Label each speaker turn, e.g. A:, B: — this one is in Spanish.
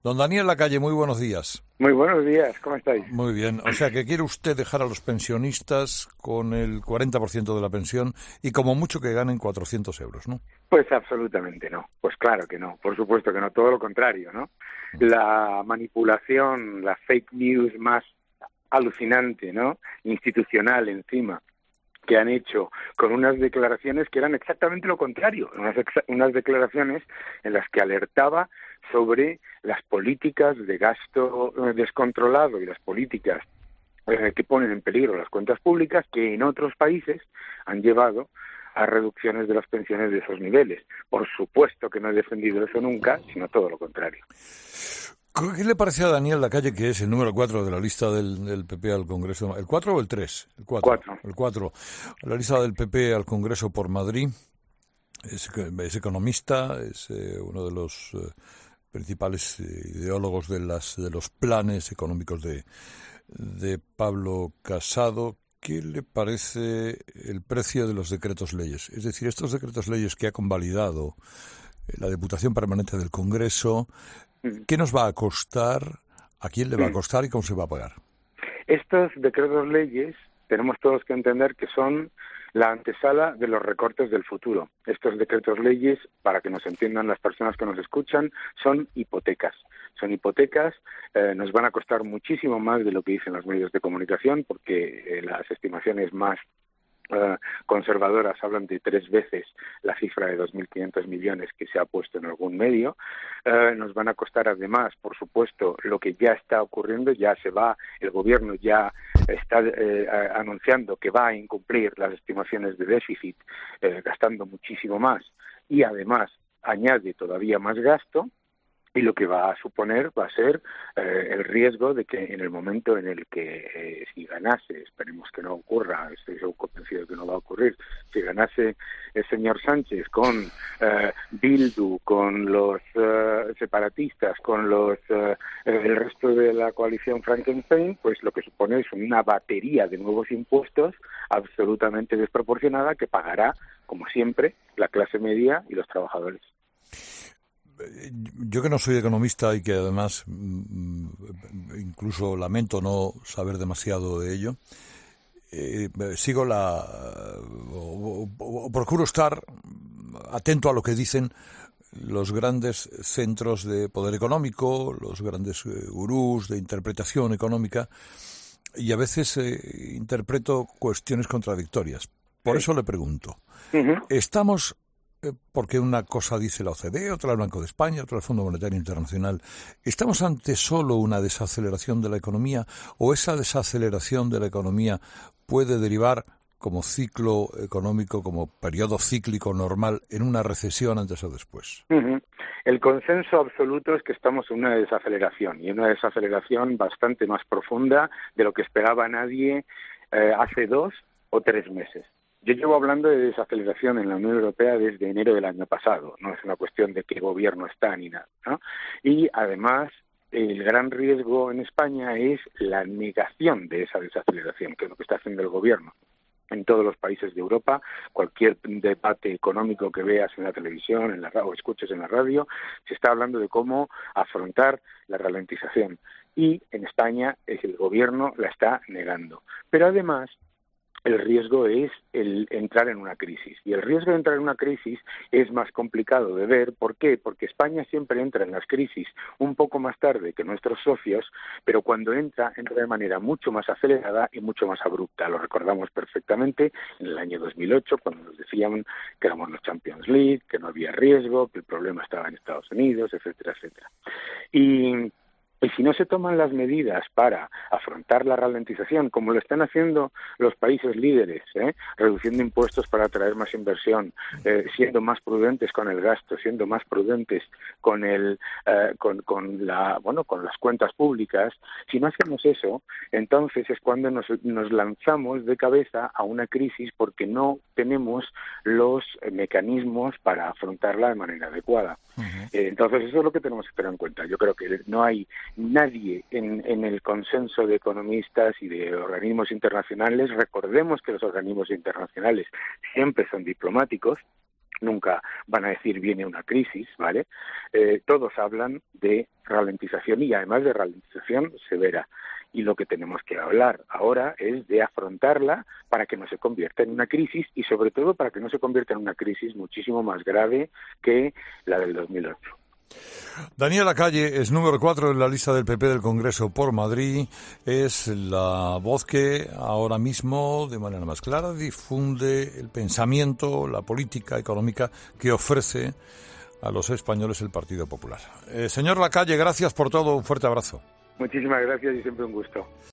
A: Don Daniel Lacalle, muy buenos días.
B: Muy buenos días, ¿cómo estáis?
A: Muy bien, o sea que quiere usted dejar a los pensionistas con el 40% de la pensión y como mucho que ganen 400 euros, ¿no?
B: Pues absolutamente no, pues claro que no, por supuesto que no, todo lo contrario, ¿no? La manipulación, la fake news más alucinante, ¿no? Institucional encima, que han hecho con unas declaraciones que eran exactamente lo contrario, unas declaraciones en las que alertaba sobre las políticas de gasto descontrolado y las políticas que ponen en peligro las cuentas públicas, que en otros países han llevado a reducciones de las pensiones de esos niveles. Por supuesto que no he defendido eso nunca, sino todo lo contrario.
A: ¿Qué le parece a Daniel Lacalle, que es el número 4 de la lista del PP al Congreso? ¿El 4 o el 3? El 4.
B: 4.
A: El 4. La lista del PP al Congreso por Madrid. Es economista, es uno de los principales ideólogos de los planes económicos de Pablo Casado. ¿Qué le parece el precio de los decretos leyes? Es decir, estos decretos leyes que ha convalidado la Diputación Permanente del Congreso, ¿qué nos va a costar? ¿A quién le va a costar y cómo se va a pagar?
B: Estos decretos leyes tenemos todos que entender que son la antesala de los recortes del futuro. Estos decretos leyes, para que nos entiendan las personas que nos escuchan, son hipotecas. Son hipotecas, nos van a costar muchísimo más de lo que dicen los medios de comunicación, porque las estimaciones más conservadoras hablan de 3 veces la cifra de 2.500 millones que se ha puesto en algún medio. Nos van a costar además, por supuesto, lo que ya está ocurriendo, el gobierno ya está anunciando que va a incumplir las estimaciones de déficit, gastando muchísimo más, y además añade todavía más gasto. Y lo que va a suponer va a ser el riesgo de que en el momento en el que si ganase, esperemos que no ocurra, estoy convencido de que no va a ocurrir, si ganase el señor Sánchez con Bildu, con los separatistas, con el resto de la coalición Frankenstein, pues lo que supone es una batería de nuevos impuestos absolutamente desproporcionada que pagará, como siempre, la clase media y los trabajadores.
A: Yo que no soy economista y que además incluso lamento no saber demasiado de ello, sigo o procuro estar atento a lo que dicen los grandes centros de poder económico, los grandes gurús de interpretación económica, y a veces interpreto cuestiones contradictorias. Por eso le pregunto, ¿estamos, porque una cosa dice la OCDE, otra el Banco de España, otra el Fondo Monetario Internacional, ¿estamos ante solo una desaceleración de la economía o esa desaceleración de la economía puede derivar como ciclo económico, como periodo cíclico normal, en una recesión antes o después?
B: El consenso absoluto es que estamos en una desaceleración, y una desaceleración bastante más profunda de lo que esperaba nadie hace 2 o 3 meses. Yo llevo hablando de desaceleración en la Unión Europea desde enero del año pasado, no es una cuestión de qué gobierno está ni nada, ¿no? Y además, el gran riesgo en España es la negación de esa desaceleración, que es lo que está haciendo el gobierno. En todos los países de Europa, cualquier debate económico que veas en la televisión, o escuches en la radio, se está hablando de cómo afrontar la ralentización. Y en España el gobierno la está negando. Pero además, el riesgo es el entrar en una crisis. Y el riesgo de entrar en una crisis es más complicado de ver. ¿Por qué? Porque España siempre entra en las crisis un poco más tarde que nuestros socios, pero cuando entra de manera mucho más acelerada y mucho más abrupta. Lo recordamos perfectamente en el año 2008, cuando nos decían que éramos los Champions League, que no había riesgo, que el problema estaba en Estados Unidos, etcétera, etcétera. Y si no se toman las medidas para afrontar la ralentización, como lo están haciendo los países líderes, reduciendo impuestos para atraer más inversión, siendo más prudentes con el gasto, siendo más prudentes con las cuentas públicas, si no hacemos eso, entonces es cuando nos lanzamos de cabeza a una crisis porque no tenemos los mecanismos para afrontarla de manera adecuada. Entonces eso es lo que tenemos que tener en cuenta. Yo creo que no hay nadie en el consenso de economistas y de organismos internacionales. Recordemos que los organismos internacionales siempre son diplomáticos, nunca van a decir viene una crisis, ¿vale? Todos hablan de ralentización y además de ralentización severa. Y lo que tenemos que hablar ahora es de afrontarla para que no se convierta en una crisis y sobre todo para que no se convierta en una crisis muchísimo más grave que la del 2008.
A: Daniel Lacalle es número 4 en la lista del PP del Congreso por Madrid. Es la voz que ahora mismo, de manera más clara, difunde el pensamiento, la política económica que ofrece a los españoles el Partido Popular. Señor Lacalle, gracias por todo. Un fuerte abrazo.
B: Muchísimas gracias y siempre un gusto.